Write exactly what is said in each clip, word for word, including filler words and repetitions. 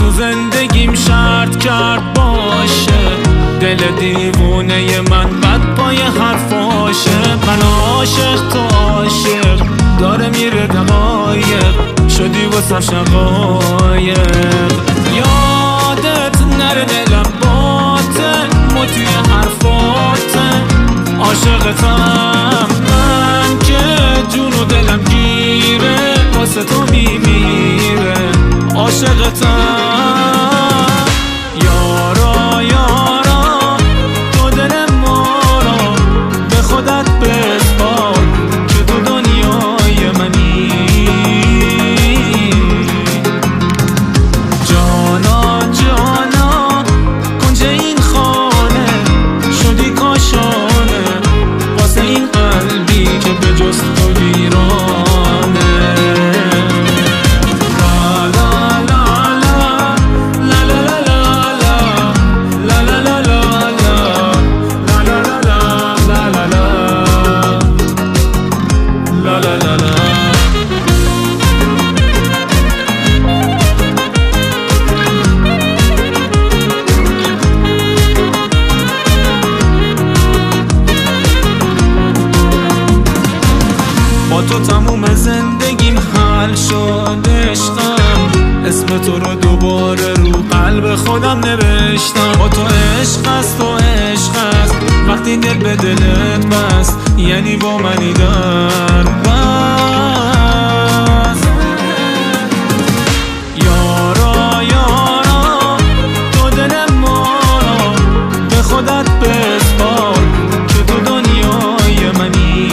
تو زندگیم شرط کرد باشه، دل دیوونه من بد پای حرفاشه. من عاشق تو عاشق، داره میره دقایق، شدی واسم شقایق. یادت نره دلم باته، موتی حرفاته، عاشقتم من که جون و دلم گیره، واسه تو میمیره عاشقتم. یارا یارا تو دل ما را به خودت بسپار، که تو دنیای منی. جانا جانا کنج این خانه، شدی کاشانه واسه این قلبی که به جز تو ویرانه. با تو تموم زندگیم حل شد عشقم، اسم تو رو دوباره رو قلب خودم نوشتم. با تو عشق است و عشق است، وقتی دل به دلت بست، یعنی با منی در بست. یارا یارا تو دل ما را به خودت بسپار، که تو دنیای منی.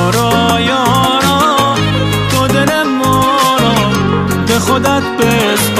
خودت بس